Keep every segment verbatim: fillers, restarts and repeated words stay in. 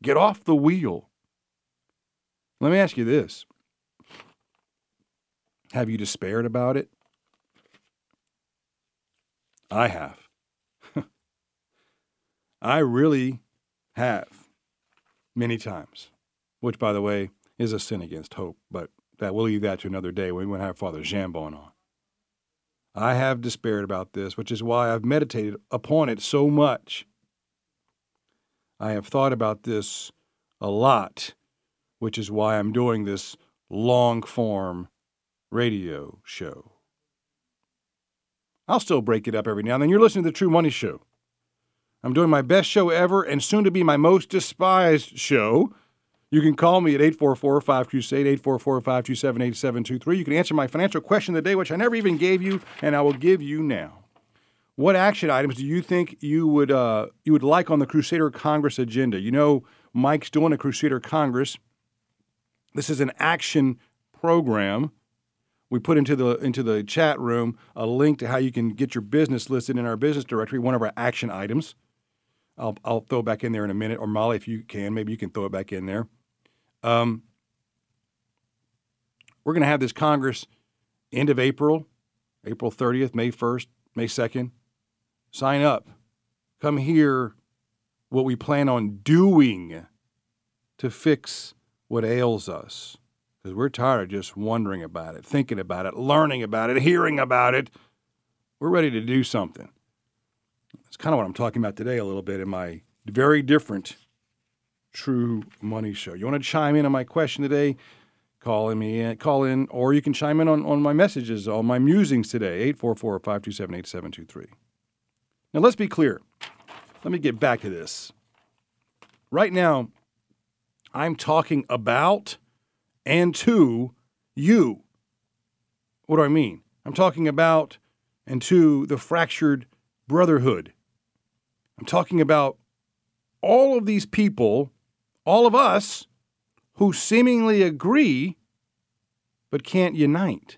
Get off the wheel. Let me ask you this. Have you despaired about it? I have. I really have many times, which, by the way, is a sin against hope, but that we'll leave that to another day when we have Father Jambon on. I have despaired about this, which is why I've meditated upon it so much. I have thought about this a lot, which is why I'm doing this long-form radio show. I'll still break it up every now and then. You're listening to The True Money Show. I'm doing my best show ever and soon to be my most despised show. You can call me at eight four four, five two eight, eight four four, five two seven, eight seven two three. You can answer my financial question of the day, which I never even gave you, and I will give you now. What action items do you think you would uh, you would like on the Crusader Congress agenda? You know, Mike's doing a Crusader Congress. This is an action program. We put into the into the chat room a link to how you can get your business listed in our business directory, one of our action items. I'll I'll throw it back in there in a minute, or Molly, if you can, maybe you can throw it back in there. Um, we're going to have this Congress end of April, April thirtieth, May first, May second. Sign up. Come hear what we plan on doing to fix what ails us. Because we're tired of just wondering about it, thinking about it, learning about it, hearing about it. We're ready to do something. That's kind of what I'm talking about today a little bit in my very different True Money Show. You want to chime in on my question today? Call me in, call in, or you can chime in on, on my messages, on my musings today, eight four four, five two seven, eight seven two three. Now, let's be clear. Let me get back to this. Right now, I'm talking about and to you. What do I mean? I'm talking about and to the fractured brotherhood. I'm talking about all of these people, all of us, who seemingly agree but can't unite.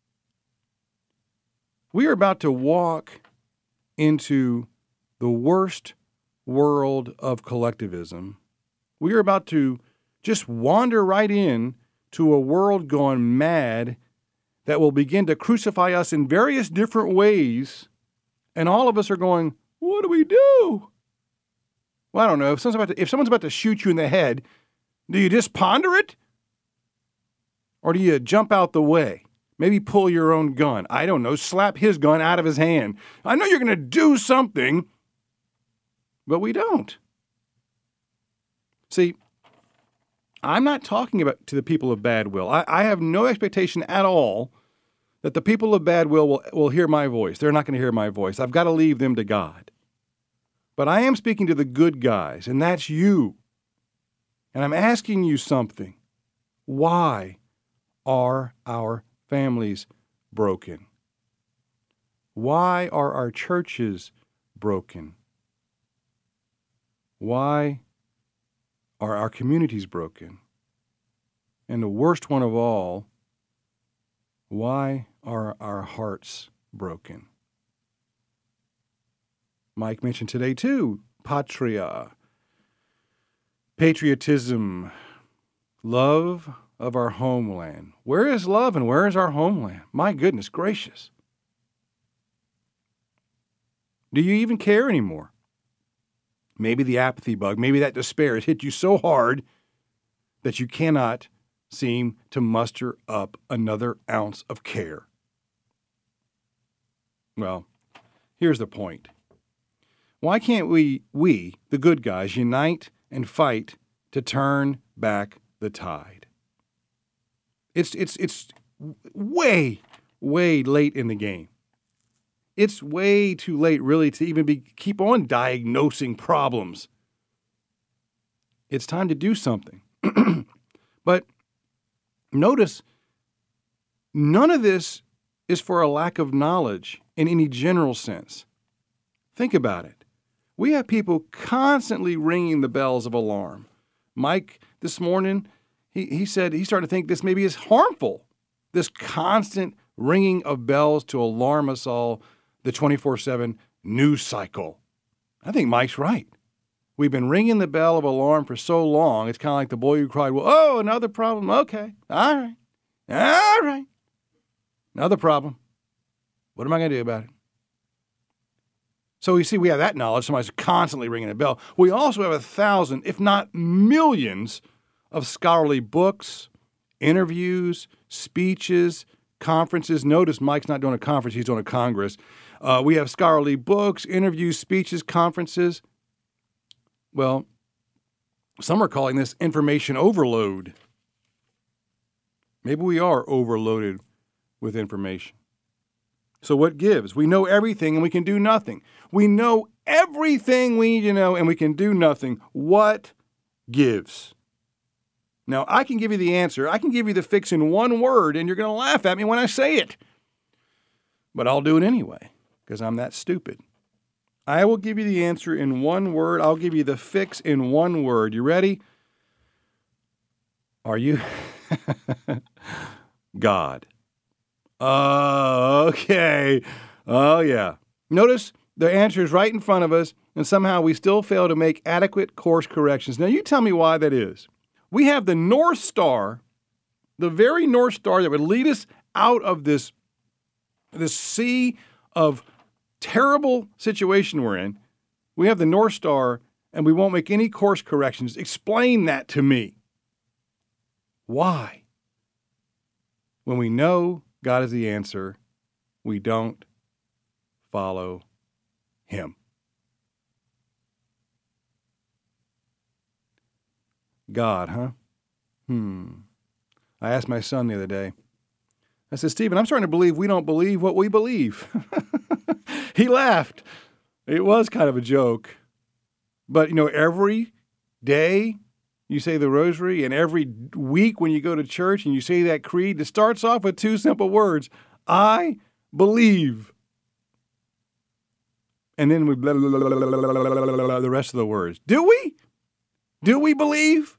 We are about to walk into the worst world of collectivism. We are about to just wander right in to a world gone mad that will begin to crucify us in various different ways, and all of us are going, what do we do? Well, I don't know. If someone's about to, if someone's about to shoot you in the head, do you just ponder it? Or do you jump out the way? Maybe pull your own gun. I don't know. Slap his gun out of his hand. I know you're going to do something, but we don't. See, I'm not talking about to the people of bad will. I, I have no expectation at all that the people of bad will, will will hear my voice. They're not going to hear my voice. I've got to leave them to God. But I am speaking to the good guys, and that's you. And I'm asking you something. Why are our families broken? Why are our churches broken? Why are our communities broken? And the worst one of all, why are our hearts broken? Mike mentioned today too, patria, patriotism, love of our homeland. Where is love and where is our homeland? My goodness gracious. Do you even care anymore? Maybe the apathy bug, maybe that despair has hit you so hard that you cannot seem to muster up another ounce of care. Well, here's the point. Why can't we, we, the good guys, unite and fight to turn back the tide? It's it's it's way, way late in the game. It's way too late, really, to even be keep on diagnosing problems. It's time to do something. But notice, none of this is for a lack of knowledge in any general sense. Think about it. We have people constantly ringing the bells of alarm. Mike, this morning, he, he said he started to think this maybe is harmful, this constant ringing of bells to alarm us all, the twenty-four seven news cycle. I think Mike's right. We've been ringing the bell of alarm for so long, it's kind of like the boy who cried, well, oh, another problem. Okay, all right, all right. Another problem. What am I going to do about it? So you see, we have that knowledge. Somebody's constantly ringing a bell. We also have a thousand, if not millions, of scholarly books, interviews, speeches, conferences. Notice Mike's not doing a conference, he's doing a congress. Uh, we have scholarly books, interviews, speeches, conferences. Well, some are calling this information overload. Maybe we are overloaded with information. So what gives? We know everything and we can do nothing. We know everything we need to know and we can do nothing. What gives? Now, I can give you the answer. I can give you the fix in one word, and you're going to laugh at me when I say it. But I'll do it anyway, because I'm that stupid. I will give you the answer in one word. I'll give you the fix in one word. You ready? Are you? God. Oh, okay. Oh, yeah. Notice the answer is right in front of us, and somehow we still fail to make adequate course corrections. Now, you tell me why that is. We have the North Star, the very North Star that would lead us out of this, this sea of terrible situation we're in. We have the North Star, and we won't make any course corrections. Explain that to me. Why? When we know God is the answer, we don't follow him. God, huh? Hmm. I asked my son the other day. I said, Stephen, I'm starting to believe we don't believe what we believe. He laughed. It was kind of a joke. But, you know, every day you say the rosary, and every week when you go to church and you say that creed, it starts off with two simple words. I believe. And then we blah, blah, blah, blah, blah, blah, blah, the rest of the words. Do we? Do we believe?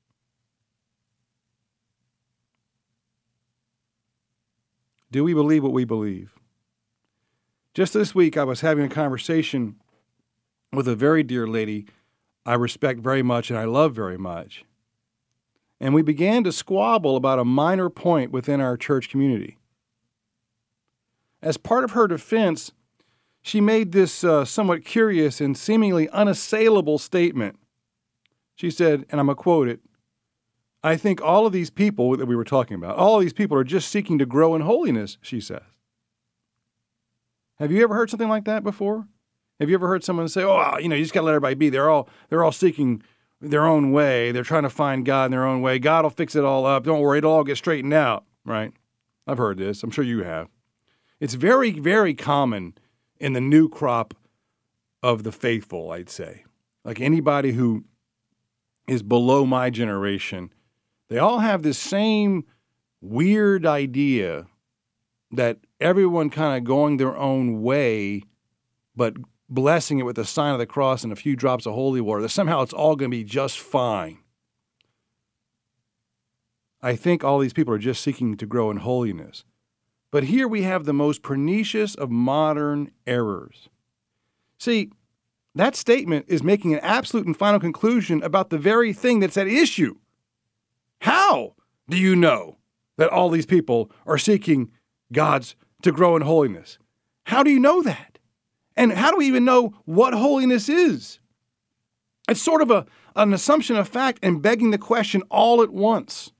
Do we believe what we believe? Just this week, I was having a conversation with a very dear lady I respect very much and I love very much. And we began to squabble about a minor point within our church community. As part of her defense, she made this uh, somewhat curious and seemingly unassailable statement. She said, and I'm going to quote it, I think all of these people that we were talking about, all of these people are just seeking to grow in holiness, she says. Have you ever heard something like that before? Have you ever heard someone say, oh, you know, you just got to let everybody be. They're all they're all seeking their own way. They're trying to find God in their own way. God will fix it all up. Don't worry, it'll all get straightened out, right? I've heard this. I'm sure you have. It's very, very common in the new crop of the faithful, I'd say. Like anybody who is below my generation, they all have this same weird idea that everyone kind of going their own way, but blessing it with the sign of the cross and a few drops of holy water, that somehow it's all going to be just fine. I think all these people are just seeking to grow in holiness. But here we have the most pernicious of modern errors. See, that statement is making an absolute and final conclusion about the very thing that's at issue. How do you know that all these people are seeking God's to grow in holiness? How do you know that? And how do we even know what holiness is? It's sort of a, an assumption of fact and begging the question all at once.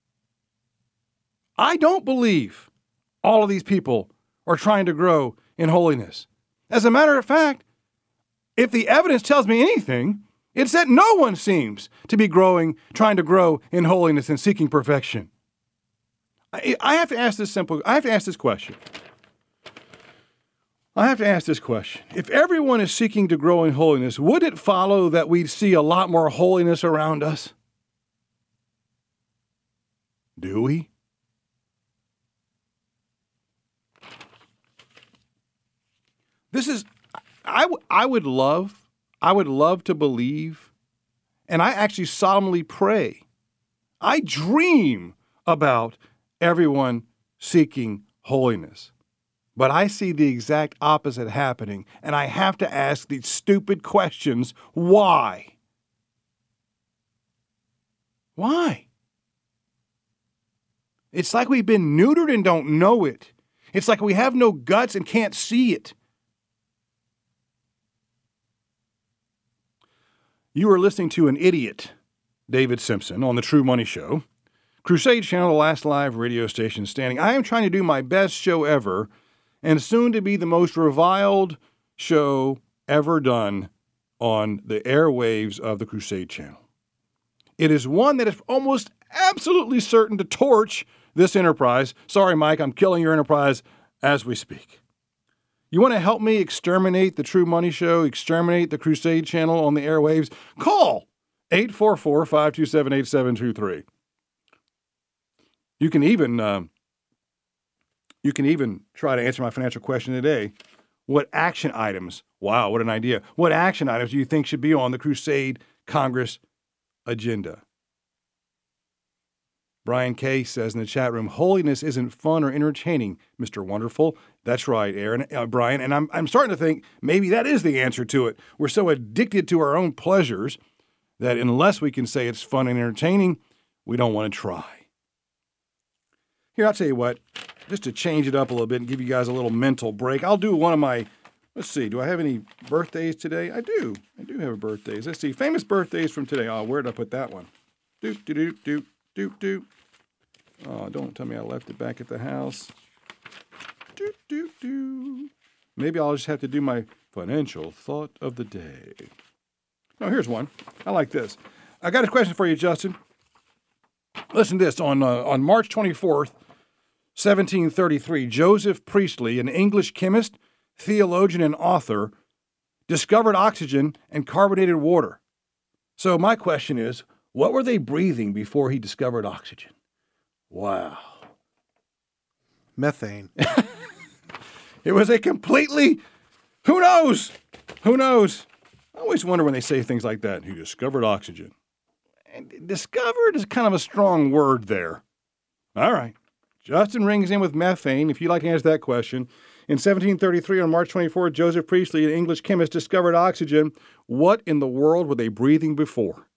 I don't believe all of these people are trying to grow in holiness. As a matter of fact, if the evidence tells me anything, it's that no one seems to be growing, trying to grow in holiness and seeking perfection. I, I have to ask this simple, I have to ask this question. I have to ask this question. If everyone is seeking to grow in holiness, would it follow that we'd see a lot more holiness around us? Do we? This is, I, w- I would love, I would love to believe, and I actually solemnly pray, I dream about everyone seeking holiness. But I see the exact opposite happening, and I have to ask these stupid questions. Why? Why? It's like we've been neutered and don't know it. It's like we have no guts and can't see it. You are listening to an idiot, David Simpson, on The True Money Show. Crusade Channel, the last live radio station standing. I am trying to do my best show ever, and soon to be the most reviled show ever done on the airwaves of the Crusade Channel. It is one that is almost absolutely certain to torch this enterprise. Sorry, Mike, I'm killing your enterprise as we speak. You want to help me exterminate the True Money Show, exterminate the Crusade Channel on the airwaves? Call eight four four, five two seven, eight seven two three. You can even uh, you can even try to answer my financial question today. What action items, wow, what an idea. What action items do you think should be on the Crusade Congress agenda? Brian K. says in the chat room, holiness isn't fun or entertaining, Mister Wonderful. That's right, Aaron, uh, Brian. And I'm I'm starting to think maybe that is the answer to it. We're so addicted to our own pleasures that unless we can say it's fun and entertaining, we don't want to try. Here, I'll tell you what, just to change it up a little bit and give you guys a little mental break, I'll do one of my, let's see, do I have any birthdays today? I do. I do have birthdays. Let's see, famous birthdays from today. Oh, where did I put that one? Doop, doop, doop, doop, doop. Oh, don't tell me I left it back at the house. Doop, doop, doop. Maybe I'll just have to do my financial thought of the day. Oh, here's one. I like this. I got a question for you, Justin. Listen to this. On, uh, on March twenty-fourth, seventeen thirty-three, Joseph Priestley, an English chemist, theologian, and author, discovered oxygen and carbonated water. So my question is, what were they breathing before he discovered oxygen? Wow. Methane. It was a completely, who knows? Who knows? I always wonder when they say things like that. He discovered oxygen. And discovered is kind of a strong word there. All right. Justin rings in with methane, if you'd like to answer that question. In seventeen thirty-three, on March twenty-fourth, Joseph Priestley, an English chemist, discovered oxygen. What in the world were they breathing before?